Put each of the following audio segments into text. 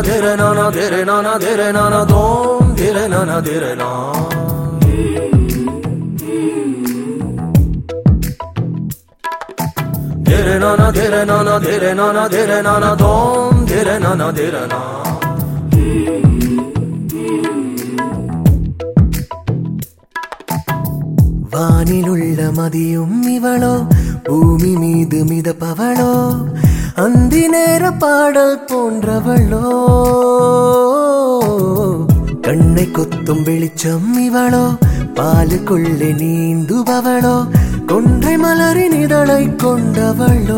dere nana dere nana dere nana dom dere nana dere na dere nana dere nana dere nana dere nana dom dere nana dere na வானிலுள்ள மதியும் இவளோ பூமி மீது மிதப்பவளோ அந்தி நேர பாடல் போன்றவளோ கண்ணை கொத்தும் வெளிச்சம் இவளோ பாலுக்குள்ளே நீந்துபவளோ கொன்றை மலரின் இதழை கொண்டவளோ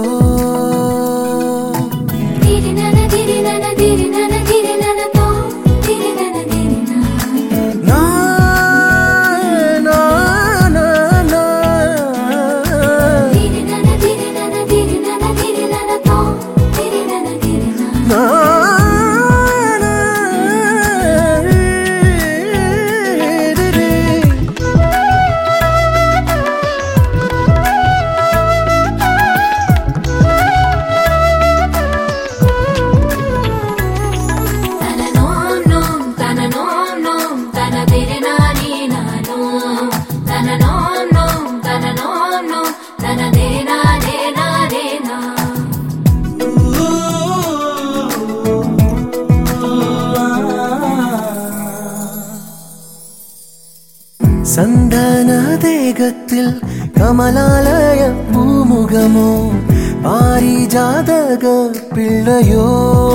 சந்தன தேகத்தில் கமலாலய பூமுகமோ பாரிஜாதக பிள்ளையோ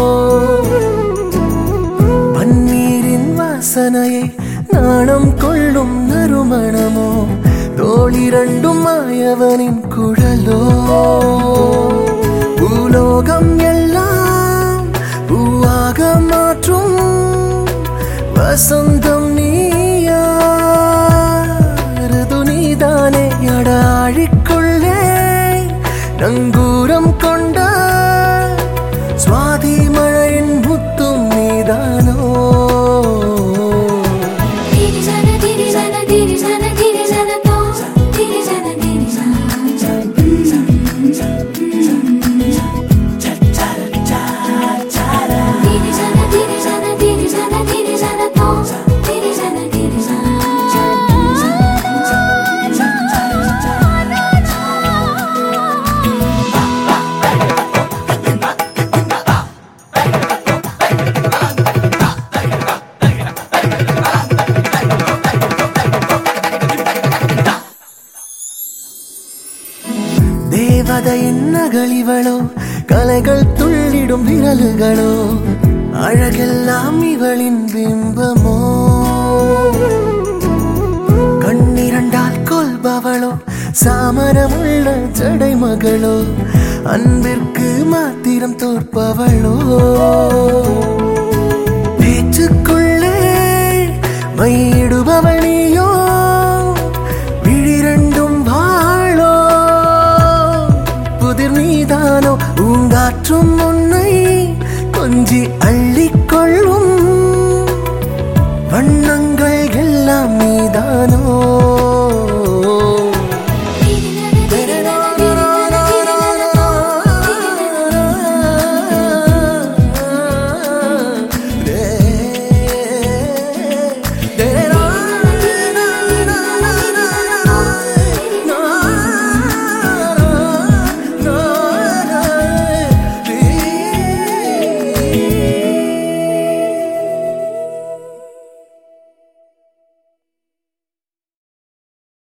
பன்னீரின் வாசனையை நாணம் கொள்ளும் நறுமணமோ தோளிரண்டும் மாயவனின் குழலோ பூலோகம் எல்லாம் பூவாக மாற்றும் வசந்தம் நீயா தானே அடாழிக்குள்ளே நங்கூரம் கொண்ட சுவாதி மழையின் முத்தும் நீதானோ தேவதையின் நகலிவளோ கலைகள் துள்ளிடும் விரல்களோ அழகெல்லாம் இவளின் பிம்பமோ கண்ணிரண்டால் கொல்பவளோ சாமரமுள்ள ஜடை மகளோ அன்பிற்கு மாத்திரம் தோற்பவளோ பேச்சுக்குள்ளே மையிடுபவள் நீயோ விழிரண்டும் வாழோ புதிர் நீதானோ ஊங்காற்றும் உன்னை கொஞ்சி அள்ளிக்கொள்ளும் வண்ணங்கள் எல்லாம் நீதானோ